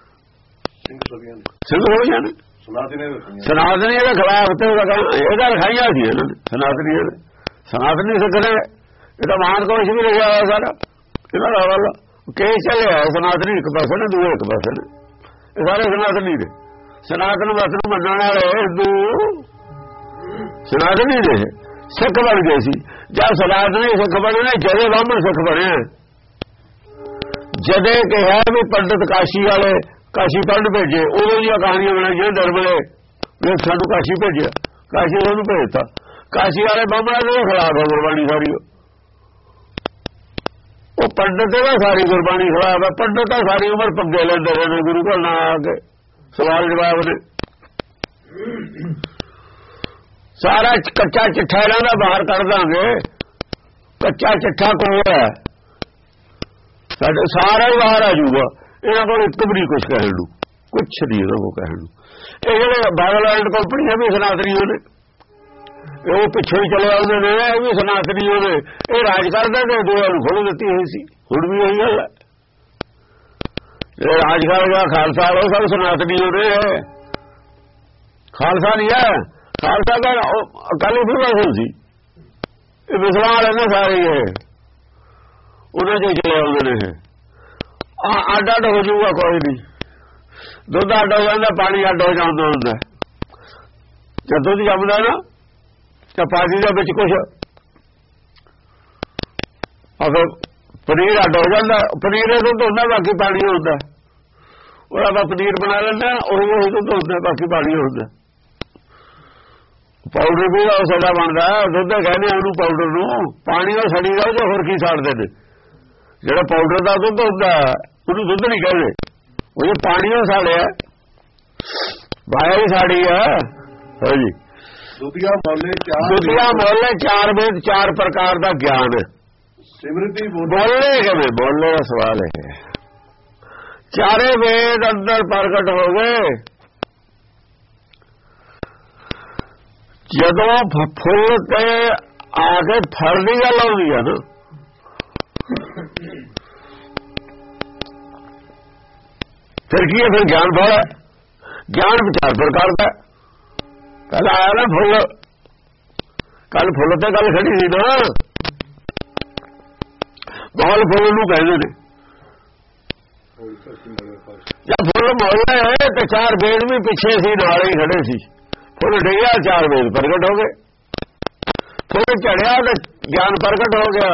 ਸਿੰਘ ਸਭੀਆਂ ਨੇ, ਸਨਾਤਨੀ ਦੇ ਖਿਲਾਫ ਤੇ ਇਹਦਾ ਲਿਖਾਈਆਂ ਸੀ ਇਹਨਾਂ ਨੇ ਸਨਾਤਨੀ ਸਿੱਖ ਨੇ। ਇਹਦਾ ਮਹਾਨ ਕੋਸ਼ ਵੀ ਲਿਖਿਆ ਹੋਇਆ ਸਾਰਾ ਇਹਨਾਂ ਦਾ ਹਵਾਲਾ, ਕੇਸ ਚੱਲਿਆ ਸਨਾਤਨੀ ਇੱਕ ਪਾਸੇ ਨੇ, ਦੂਏ ਇੱਕ ਪਾਸੇ ਨੇ, ਇਹ ਸਾਰੇ ਸਨਾਤਨੀ ਨੇ। ਸਨਾਤਨ ਮਤ ਨੂੰ ਮੰਨਣ ਵਾਲੇ ਹਿੰਦੂ ਸਨਾਤਨੀ ਨੇ ਸਿੱਖ ਬਣ ਗਏ ਸੀ। ਜਦ ਸਨਾਤਨੀ ਸਿੱਖ ਬਣੇ ਨੇ, ਜਦੇ ਬਾਹਮਣ ਸਿੱਖ ਬਣੇ, ਜਦੇ ਕਿਹਾ ਵੀ ਪੰਡਿਤ ਕਾਸ਼ੀ ਵਾਲੇ ਕਾਸ਼ੀ ਪੰਡ ਭੇਜੇ, ਉਦੋਂ ਦੀਆਂ ਕਹਾਣੀਆਂ ਬਣਾਈਆਂ ਦਰਬਲੇ ਵੀ ਸਾਨੂੰ ਕਾਸ਼ੀ ਭੇਜਿਆ, ਕਾਸ਼ੀ ਉਹਨੂੰ ਭੇਜਤਾ। ਕਾਸ਼ੀ ਵਾਲੇ ਬਾਹਮਣਾਂ ਦੇ ਖਿਲਾਫ ਹੈ ਗੁਰਬਾਣੀ ਸਾਰੀ, ਉਹ ਪੰਡਿਤ ਦਾ ਸਾਰੀ ਗੁਰਬਾਣੀ ਖਿਲਾਫ ਹੈ। ਪੰਡਿਤ ਤਾਂ ਸਾਰੀ ਉਮਰ ਪੰਗੇ ਲੈਂਦੇ ਰਹੇ ਨੇ ਗੁਰੂ ਘਰ ਨਾਲ ਆ ਕੇ, ਸਵਾਲ ਜਵਾਬ ਨੇ ਸਾਰਾ ਕੱਚਾ ਚਿੱਠਾ ਇਹਨਾਂ ਦਾ ਬਾਹਰ ਕੱਢ ਦਾਂਗੇ। ਕੱਚਾ ਚਿੱਠਾ ਕੋਲ ਹੈ ਸਾਡੇ, ਸਾਰਾ ਹੀ ਬਾਹਰ ਆ ਜਾਊਗਾ। ਇਹਨਾਂ ਕੋਲ ਇੱਕ ਵੀ ਨਹੀਂ ਕੁਛ ਕਹਿਣ ਨੂੰ, ਕੁਛ ਨਹੀਂ ਇਹਨਾਂ ਕੋਲ ਕਹਿਣ ਨੂੰ। ਇਹ ਜਿਹੜੇ ਬਾਦਲ ਐਂਡ ਕੰਪਨੀਆਂ ਵੀ ਸਨਾਤਨੀ ਨੇ, ਉਹ ਪਿੱਛੇ ਹੀ ਚਲੇ ਆਉਂਦੇ ਨੇ, ਇਹ ਵੀ ਸਨਾਤਨੀ ਨੇ। ਇਹ ਰਾਜ ਕਰਦੇ ਨੇ, ਦੋਆਂ ਨੂੰ ਖੋਲ ਦਿੱਤੀ ਹੋਈ ਸੀ। ਹੁਣ ਵੀ ਉਹੀ ਗੱਲ ਹੈ, ਇਹ ਰਾਜ ਕਰ ਗਿਆ ਖਾਲਸਾ, ਉਹ ਸਭ ਸਨਾਤਨੀ ਨੇ। ਖਾਲਸਾ ਨਹੀਂ ਹੈ, ਖਾਲਸਾ ਦਾ ਅਕਾਲੀ ਫੂਲ ਸੀ। ਇਹ ਵਿਸਵਾ ਵਾਲੇ ਨੇ ਸਾਰੇ, ਉਹਨਾਂ ਚੋਂ ਚਲੇ ਆਉਂਦੇ ਨੇ। ਅੱਡ ਅੱਡ ਹੋ ਜਾਊਗਾ ਕੋਈ ਨਹੀਂ, ਦੁੱਧ ਅੱਡ ਹੋ ਜਾਂਦਾ, ਪਾਣੀ ਅੱਡ ਹੋ ਜਾਂਦਾ ਹੁੰਦਾ। ਜਦ ਦੁੱਧ ਜੰਮਦਾ ਨਾ ਤਾਂ ਪਾਣੀ ਦੇ ਵਿੱਚ ਕੁਛ ਅਗਰ ਪਨੀਰ ਅੱਡ ਹੋ ਜਾਂਦਾ, ਪਨੀਰ ਇਹ ਦੁੱਧ ਹੁੰਦਾ, ਬਾਕੀ ਪਾਣੀ ਹੁੰਦਾ। ਉਹ ਆਪਾਂ ਪਨੀਰ ਬਣਾ ਲੈਂਦੇ, ਉਹ ਦੁੱਧ ਹੁੰਦਾ, ਬਾਕੀ ਪਾਣੀ ਹੁੰਦਾ। ਪਾਊਡਰ ਵੀ ਉਹ ਸਾਡਾ ਬਣਦਾ, ਦੁੱਧ ਕਹਿੰਦੇ ਉਹਨੂੰ ਪਾਊਡਰ ਨੂੰ। ਪਾਣੀ ਉਹ ਸੜੀ ਦਾ, ਉਹ ਹੋਰ ਕੀ ਸਾੜਦੇ ਨੇ। ਜਿਹੜਾ ਪਾਊਡਰ ਦਾ ਦੁੱਧ ਹੁੰਦਾ ਉਹਨੂੰ ਦੁੱਧ ਨਹੀਂ ਕਹਿੰਦੇ, ਉਹ ਜੇ ਪਾਣੀ ਉਹ ਸਾੜਿਆ, ਵਾਇਆ ਹੀ ਸਾੜੀ ਆ। ਹਾਂਜੀ, ਦੁੱਧੀਆਂ ਮੋਲੇ ਚਾਰ ਵੇਦ, ਚਾਰ ਪ੍ਰਕਾਰ ਦਾ ਗਿਆਨ। ਸਿਮਰਤੀ ਬੋਲੇ ਕਿਵੇਂ? ਬੋਲੇ ਦਾ ਸਵਾਲ ਹੈ। ਚਾਰੇ ਵੇਦ ਅੰਦਰ ਪ੍ਰਗਟ ਹੋ ਗਏ। ਜਦੋਂ ਫੁੱਲ ਤੇ ਆ ਕੇ ਫਲ ਦੀ ਗੱਲ ਆਉਂਦੀ ਹੈ ਨਾ, ਫਿਰ ਕੀ ਹੈ? ਫਿਰ ਗਿਆਨ ਫਲ ਹੈ। ਗਿਆਨ ਵਿਚਾਰ ਪ੍ਰਕਾਰ ਦਾ। ਪਹਿਲਾਂ ਆਇਆ ਨਾ ਫੁੱਲ, ਕੱਲ ਫੁੱਲ ਤੇ ਗੱਲ ਖੜੀ ਸੀ ਨਾ, ਮੌਲ ਫੁੱਲ ਨੂੰ ਕਹਿੰਦੇ ਨੇ। ਜਦ ਫੁੱਲ ਮੌਲਾ ਹੈ ਤੇ ਚਾਰ ਵੇਦ ਵੀ ਪਿੱਛੇ ਸੀ, ਨਾਲ ਹੀ ਖੜੇ ਸੀ। ਫੁੱਲ ਡਿੱਗਿਆ, ਚਾਰ ਵੇਦ ਪ੍ਰਗਟ ਹੋ ਗਏ। ਫੁੱਲ ਝੜਿਆ ਤੇ ਗਿਆਨ ਪ੍ਰਗਟ ਹੋ ਗਿਆ।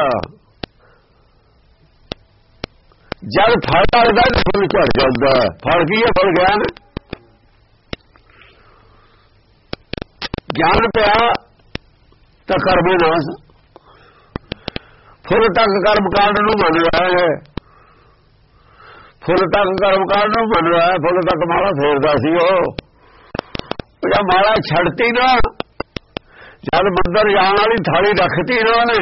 ਜਦ ਫਲ ਲੱਗਦਾ ਤਾਂ ਫੁੱਲ ਝੜ ਜਾਂਦਾ। ਫਲ ਕੀ ਹੈ? ਫਲ ਗਿਆਨ। ਗਿਆਨ ਪਿਆ ਤਾਂ ਕਰਮ ਨਾਸ। ਫੁੱਲ ਤੱਕ ਕਰਮ ਕਾਂਡ ਨੂੰ ਮੰਨ ਰਿਹਾ ਹੈ, ਫੁੱਲ ਤੱਕ ਕਰਮ ਕਾਂਡ ਨੂੰ ਮੰਨ ਰਿਹਾ ਹੈ। ਫੁੱਲ ਤੱਕ ਮਾਲਾ ਫੇਰਦਾ ਸੀ ਉਹ, ਜਦ ਮਾਲਾ ਛੱਡਤੀ ਨਾ, ਜਦ ਮੰਦਰ ਜਾਣ ਵਾਲੀ ਥਾਲੀ ਰੱਖਤੀ ਨਾ ਉਹਨੇ,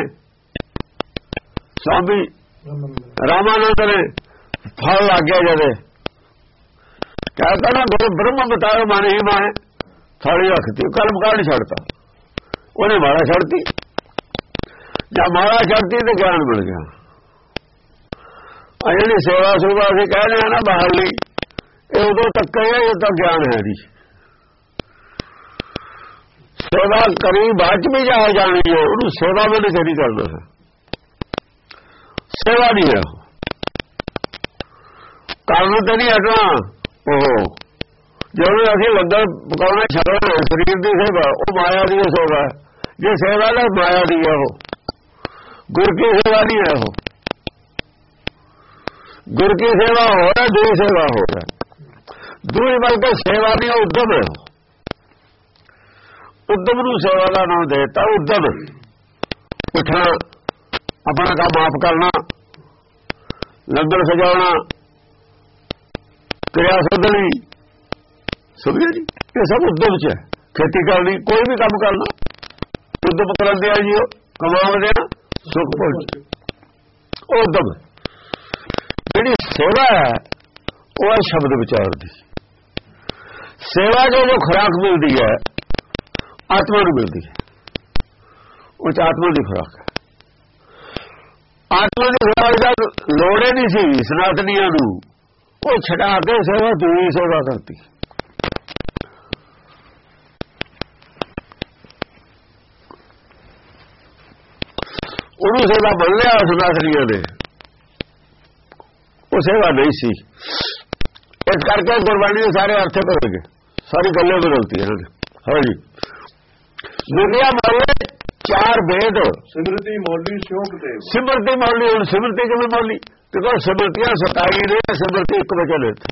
ਸਵਾਮੀ ਰਾਮਾਨੰਦ ਨੇ, ਫਲ ਲੱਗ ਗਿਆ। ਜਦੇ ਕਹਿੰਦਾ ਨਾ ਗੁਰੂ ਬ੍ਰਹਮ ਬਤਾਓ ਮਨ ਹੀ ਮਾਏ, ਥਾਲੀ ਰੱਖਤੀ, ਕਰਮ ਕਾਂਡ ਛੱਡਤਾ ਉਹਨੇ, ਮਾਲਾ ਛੱਡਤੀ। ਜਦ ਮਾਲਾ ਛੱਡਤੀ ਤੇ ਗਿਆਨ ਮਿਲ ਗਿਆ। ਆ ਜਿਹੜੀ ਸੇਵਾ ਸੁਭਾ ਅਸੀਂ ਕਹਿੰਦੇ ਆ ਨਾ ਬਾਹਰਲੀ, ਇਹ ਉਦੋਂ ਤੱਕ ਹੈ ਜਦੋਂ ਤੱਕ ਗਿਆਨ ਹੈ ਨਹੀਂ। ਸੇਵਾ ਕਰੀ ਬਾਅਦ ਚ ਵੀ ਜਾ ਜਾਣੀ ਹੈ, ਉਹਨੂੰ ਸੇਵਾ ਵੀ ਨਹੀਂ ਕਰਨਾ ਹੈ। ਸੇਵਾ ਨਹੀਂ ਹੈ, ਕਰਨ ਤੇ ਨਹੀਂ ਹਟਣਾ। ਉਹ ਜਦੋਂ ਅਸੀਂ ਲੰਗਰ ਪਕਾਉਣਾ ਛੱਡਣਾ, ਸਰੀਰ ਦੀ ਸੇਵਾ ਉਹ ਮਾਇਆ ਦੀ ਸੇਵਾ। ਜੇ ਸੇਵਾ ਨਾ ਮਾਇਆ ਦੀ ਹੈ, ਉਹ ਗੁਰ ਕੀ ਸੇਵਾ ਨਹੀਂ ਹੈ। ਉਹ ਗੁਰ ਕੀ ਸੇਵਾ ਹੋ ਰਿਹਾ, ਦੂਈ ਸੇਵਾ ਹੋ ਰਿਹਾ। ਦੂਈ ਬਲਕਿ ਸੇਵਾ ਨਹੀਂ, ਉਦਮ ਹੈ। ਉਦਮ ਨੂੰ ਸੇਵਾ ਦਾ ਨਾਮ ਦੇਤਾ। ਉਦਮ ਉੱਠਣਾ, ਆਪਣਾ ਕੰਮ ਆਪ ਕਰਨਾ, ਲੰਗਰ ਸਜਾਉਣਾ, ਕਿਰਿਆ ਸੋਧਣੀ, ਸਮਝਿਆ ਜੀ? ਇਹ ਸਭ ਉਦਮ ਚ ਹੈ। ਖੇਤੀ ਕਰਨੀ, ਕੋਈ ਵੀ ਕੰਮ ਕਰਨਾ ਉਦਮ ਕਰਨ ਦਿਆ ਜੀ, ਕਮਾਉਂਦੇ ਆ ਸੁਖ ਪਹੁੰਚ, ਉਹ ਉਦਮ। ਜਿਹੜੀ ਸੇਵਾ ਹੈ ਉਹ ਹੈ ਸ਼ਬਦ ਵਿਚਾਰ ਦੀ ਸੇਵਾ। ਜੋ ਖੁਰਾਕ ਮਿਲਦੀ ਹੈ ਆਤਮਾ ਨੂੰ ਮਿਲਦੀ ਹੈ, ਉਹ ਚ ਆਤਮਾ ਦੀ ਖੁਰਾਕ ਹੈ। ਆਤਮਾ ਦੀ ਖੁਰਾਕ ਦਾ ਲੋੜ ਹੀ ਨਹੀਂ ਸੀ ਸਨਾਤਨੀਆਂ ਨੂੰ, ਉਹ ਛਡਾ ਕੇ ਸੇਵਾ ਦੂਜੀ ਸੇਵਾ ਕਰਤੀ। ਉਹਨੂੰ ਸੇਵਾ ਬਣ ਲਿਆ ਸਨਾਤਨੀਆਂ ਦੇ, ਉਹ ਸੇਵਾ ਨਹੀਂ ਸੀ। ਇਸ ਕਰਕੇ ਗੁਰਬਾਣੀ ਦੇ ਸਾਰੇ ਅਰਥ ਬਦਲ ਗਏ, ਸਾਰੀ ਗੱਲਾਂ ਬਦਲਤੀ ਇਹਨਾਂ ਨੇ। ਹਾਂਜੀ, ਦੁਨੀਆ ਮੌਲੇ ਚਾਰ ਵੇਦ, ਸਿਮਰਤੀ ਮੌਲੀ ਸ਼ੋਕ ਤੇ ਸਿਮਰਤੀ ਮੌਲੀ। ਹੁਣ ਸਿਮਰਤੀ ਕਿਵੇਂ ਮੌਲੀ? ਦੇਖੋ ਸਿਮਰਤੀਆਂ 27 ਨੇ, ਸਿਮਰਤੀ ਇੱਕ ਵਚਨ ਹੈ।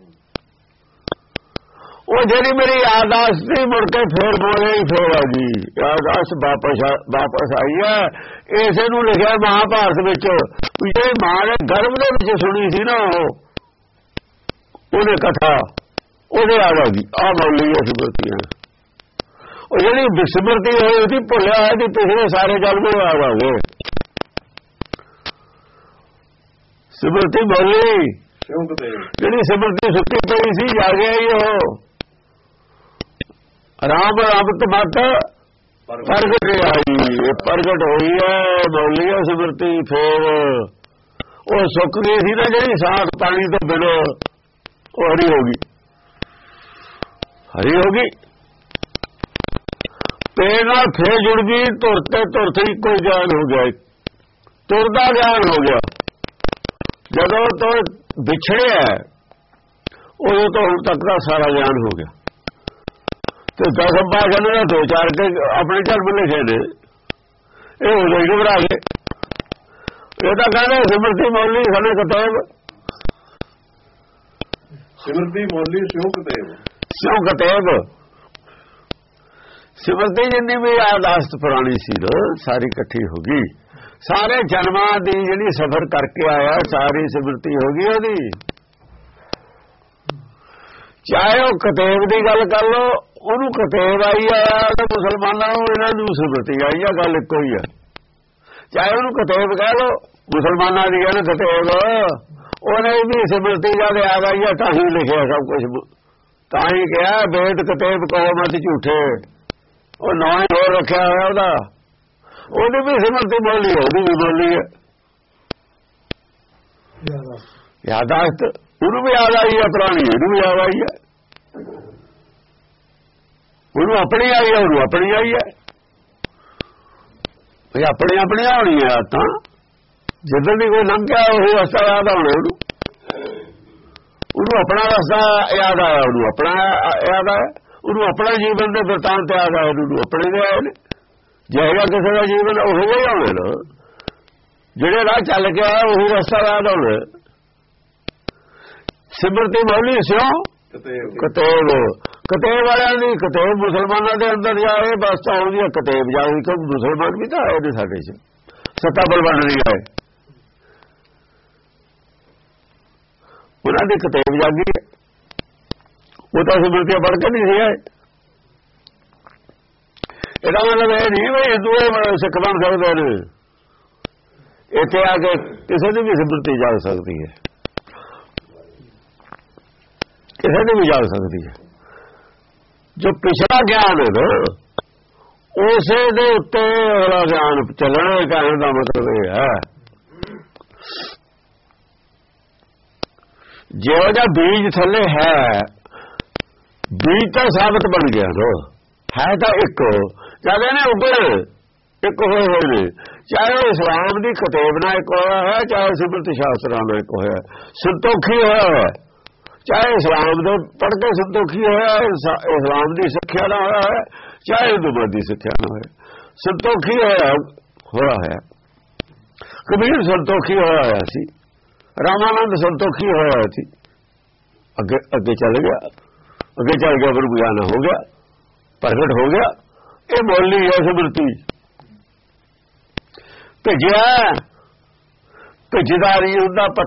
ਉਹ ਜਿਹੜੀ ਮੇਰੀ ਯਾਦਾਸ਼ਤ ਸੀ ਮੁੜ ਕੇ ਫੇਰ ਬੋਲੇ ਹੀ ਫੇਰ ਆ ਜੀ, ਯਾਦਾਸ਼ਤ ਵਾਪਸ ਆਈ ਹੈ। ਇਸੇ ਨੂੰ ਲਿਖਿਆ ਮਹਾਭਾਰਤ ਵਿੱਚ, ਜਿਹੜੀ ਮਾਂ ਨੇ ਗਰਭ ਦੇ ਵਿੱਚ ਸੁਣੀ ਸੀ ਨਾ ਉਹਨੇ ਕਥਾ, ਉਹਦੇ ਆ ਗਈ ਆ ਮੌਲੀ ਹੈ ਸਿਮਰਤੀਆਂ। ਉਹ ਜਿਹੜੀ ਸਿਮਰਤੀ ਹੋਈ ਉਹਦੀ ਭੁੱਲਿਆ ਹੈ ਕਿ ਪਿਛਲੇ ਸਾਰੇ ਜਨਮ ਆ ਗਏ। ਸਿਮਰਤੀ ਮੌਲੀ ਜਿਹੜੀ ਸਿਮਰਤੀ ਸੁੱਤੀ ਪਈ ਸੀ ਜਾਗਿਆ ਹੀ ਉਹ ਰਾਮ ਰਬਤ ਮਤ ਪ੍ਰਗਟ ਆਈ, ਪ੍ਰਗਟ ਹੋਈ ਹੈ ਮੌਲੀ ਹੈ ਸਿਮਰਤੀ। ਫੇਰ ਉਹ ਸੁੱਕ ਗਈ ਸੀ ਨਾ ਜਿਹੜੀ ਸਾਥ ਪਾਣੀ ਤੋਂ ਬਿਨਾਂ, ਉਹ ਹਰੀ ਹੋ ਗਈ, ਹਰੀ ਹੋ ਗਈ। ਪੇੜ ਨਾਲ ਫੇਰ ਜੁੜ ਗਈ, ਤੁਰਤੇ ਤੁਰਤੇ ਕੋਈ ਗਿਆਨ ਹੋ ਗਿਆ, ਤੁਰਦਾ ਗਿਆਨ ਹੋ ਗਿਆ। ਜਦੋਂ ਤੋਂ ਵਿਛੜਿਆ ਉਦੋਂ ਤੋਂ ਹੁਣ ਤੱਕ ਦਾ ਸਾਰਾ ਗਿਆਨ ਹੋ ਗਿਆ। ਤੇ ਦਸਮ ਪਾਤਸ਼ਾਹ ਨੇ ਦੋ ਚਾਰ ਕੇ ਆਪਣੇ ਧਰਮ ਲਿਖੇ ਨੇ, ਇਹ ਉਦੋਂ ਹੀ ਘਬਰਾ ਗਏ। ਇਹ ਤਾਂ ਕਹਿੰਦੇ ਸਿਮਰਤੀ ਮੌਲੀ ਸਾਡੇ ਕਿਤਾਬ, ਸਿਮਰਤੀ ਮੌਲੀ ਸਿਉ ਕਿਤਾਬ। ਸਿਮਰਤੀ ਜਿੰਨੀ ਵੀ ਯਾਦਾਸ਼ਤ ਪੁਰਾਣੀ ਸੀ ਨਾ ਸਾਰੀ ਇਕੱਠੀ ਹੋ ਗਈ। ਸਾਰੇ ਜਨਮਾਂ ਦੀ ਜਿਹੜੀ ਸਫ਼ਰ ਕਰਕੇ ਆਇਆ ਸਾਰੀ ਸਿਮਰਤੀ ਹੋ ਗਈ ਉਹਦੀ। ਚਾਹੇ ਉਹ ਕਿਤਾਬ ਦੀ ਗੱਲ ਕਰ ਲੋ, ਉਹਨੂੰ ਕਿਤਾਬ ਆਈ ਆ ਤੇ ਮੁਸਲਮਾਨਾਂ ਨੂੰ ਇਹਨਾਂ ਨੂੰ ਸਿਮਰਤੀ ਆਈ ਆ, ਗੱਲ ਇੱਕੋ ਹੀ ਆ। ਚਾਹੇ ਉਹਨੂੰ ਕਿਤਾਬ ਕਹਿ ਲੋ, ਮੁਸਲਮਾਨਾਂ ਦੀ ਗੱਲ ਕਿਤਾਬ, ਉਹਨੇ ਵੀ ਸਿਮਰਤੀ ਜਦ ਆ ਗਈ ਆ ਤਾਂ ਹੀ ਲਿਖਿਆ ਸਭ ਕੁਝ, ਤਾਂ ਹੀ ਕਿਹਾ ਵੇਦ ਕਿਤਾਬ ਕਹੋ ਮਤ ਝੂਠੇ। ਉਹ ਨਾਂ ਹੀ ਹੋਰ ਰੱਖਿਆ ਹੋਇਆ ਉਹਦਾ, ਉਹਦੀ ਵੀ ਸਿਮਰਤੀ ਬੋਲੀ ਹੈ, ਉਹਦੀ ਵੀ ਬੋਲੀ ਹੈ ਯਾਦਾਸ਼ਤ। ਉਹਨੂੰ ਵੀ ਯਾਦ ਆਈ ਹੈ ਪੁਰਾਣੀ, ਇਹਨੂੰ ਵੀ ਯਾਦ ਆਈ ਹੈ। ਉਹਨੂੰ ਆਪਣੀ ਆਈ ਹੈ, ਉਹਨੂੰ ਆਪਣੀ ਆਈ ਹੈ। ਭਈ ਆਪਣੀ ਆਪਣੀ ਹੋਣੀ ਹੈ। ਤਾਂ ਜਦੋਂ ਵੀ ਕੋਈ ਲੰਘ ਗਿਆ ਉਹ ਰਸਤਾ ਯਾਦ ਆਉਣਾ ਉਹਨੂੰ, ਉਹਨੂੰ ਆਪਣਾ ਰਸਤਾ ਯਾਦ ਆਇਆ, ਉਹਨੂੰ ਆਪਣਾ ਯਾਦ ਆਇਆ, ਉਹਨੂੰ ਆਪਣਾ ਜੀਵਨ ਦੇ ਬਿਰਤਾਂਤ ਯਾਦ ਆਏ, ਉਹਨੂੰ ਆਪਣੇ ਦੇ ਆਏ ਨੇ। ਜਿਹੜਾ ਕਿਸੇ ਦਾ ਜੀਵਨ ਉਹ ਹੀ ਆਉਣਾ ਨਾ, ਜਿਹੜੇ ਰਾਹ ਚੱਲ ਕੇ ਆਇਆ ਉਹੀ ਰਸਤਾ ਯਾਦ ਆਉਣਾ। ਸਿਮਰਤੀ ਮੌਲੀ ਸਿਉ ਕਿਤਾਬ, ਕਿਤਾਬ ਵਾਲਿਆਂ ਦੀ ਕਿਤਾਬ ਮੁਸਲਮਾਨਾਂ ਦੇ ਅੰਦਰ ਜਾਏ ਬਸ ਤਾਂ ਆਉਂਦੀ ਹੈ ਕਿਤਾਬ ਜਾਏ। ਕਿ ਮੁਸਲਮਾਨ ਵੀ ਤਾਂ ਆਏ ਨੇ ਸਾਡੇ ਚ, ਸੱਤਾ ਬਲਵੰਡ ਨਹੀਂ ਆਏ, ਉਹਨਾਂ ਦੀ ਕਿਤਾਬ ਜਾਗੀ ਹੈ। ਉਹ ਤਾਂ ਸਿਮਰਤੀਆਂ ਪੜ੍ਹ ਕੇ ਨਹੀਂ ਸੀ ਆਏ। ਇਹਦਾ ਮਤਲਬ ਇਹ ਨਹੀਂ ਵੀ ਹਿੰਦੂ ਸਿੱਖ ਬਣ ਸਕਦੇ ਨੇ। ਇੱਥੇ ਆ ਕੇ ਕਿਸੇ ਦੀ ਵੀ ਸਿਮਰਤੀ ਜਾਗ ਸਕਦੀ ਹੈ, ਕਿਸੇ ਦੀ ਵੀ ਜਾਗ ਸਕਦੀ ਹੈ। ਜੋ ਪਿਛਲਾ ਗਿਆਨ ਹੈ ਨਾ ਉਸੇ ਦੇ ਉੱਤੇ ਅਗਲਾ ਗਿਆਨ ਚੱਲਣਾ, ਕਹਿਣ ਦਾ ਮਤਲਬ ਇਹ ਹੈ ਜਿਹੋ ਜਿਹਾ ਬੀਜ ਥੱਲੇ ਹੈ, ਬੀਜ ਤਾਂ ਸਾਬਤ ਬਣ ਗਿਆ ਨਾ, ਹੈ ਤਾਂ ਇੱਕ ਜਦ ਇਹਨੇ ਉੱਪਰ ਇੱਕ ਹੋਏ ਨੇ। ਚਾਹੇ ਉਹ ਇਸਲਾਮ ਦੀ ਕਿਤਾਬ ਨਾਲ ਇੱਕ ਹੋਇਆ ਹੈ, ਚਾਹੇ ਸਿਮਰਤੀ ਸ਼ਾਸਤਰਾਂ ਨਾਲ ਇੱਕ ਹੋਇਆ, ਸੰਤੋਖੀ ਹੋਇਆ ਹੈ। ਚਾਹੇ ਇਸਲਾਮ ਦੇ ਪੜ੍ਹ ਕੇ ਸੰਤੋਖੀ ਹੋਇਆ, ਇਸਲਾਮ ਦੀ ਸਿੱਖਿਆ ਨਾਲ ਹੋਇਆ ਹੈ, ਚਾਹੇ ਹਿੰਦੂ ਦੀ ਸਿੱਖਿਆ ਨਾਲ ਹੋਇਆ, ਸੰਤੋਖੀ ਹੋਇਆ ਹੈ। ਕਬੀਰ ਸੰਤੋਖੀ ਹੋਇਆ ਸੀ, ਰਾਮਾਨੰਦ ਸੰਤੋਖੀ ਹੋਇਆ ਸੀ। ਅੱਗੇ ਚੱਲ ਗਿਆ, ਅੱਗੇ ਚੱਲ ਗਿਆ ਫਿਰ ਗਿਆਨ ਹੋ ਗਿਆ, ਪ੍ਰਗਟ ਹੋ ਗਿਆ। ਇਹ ਮੌਲੀ ਹੈ ਸਿਮਰਤੀ। ਭਿੱਜਿਆ ਭਿੱਜਦਾ ਨਹੀਂ ਹੁੰਦਾ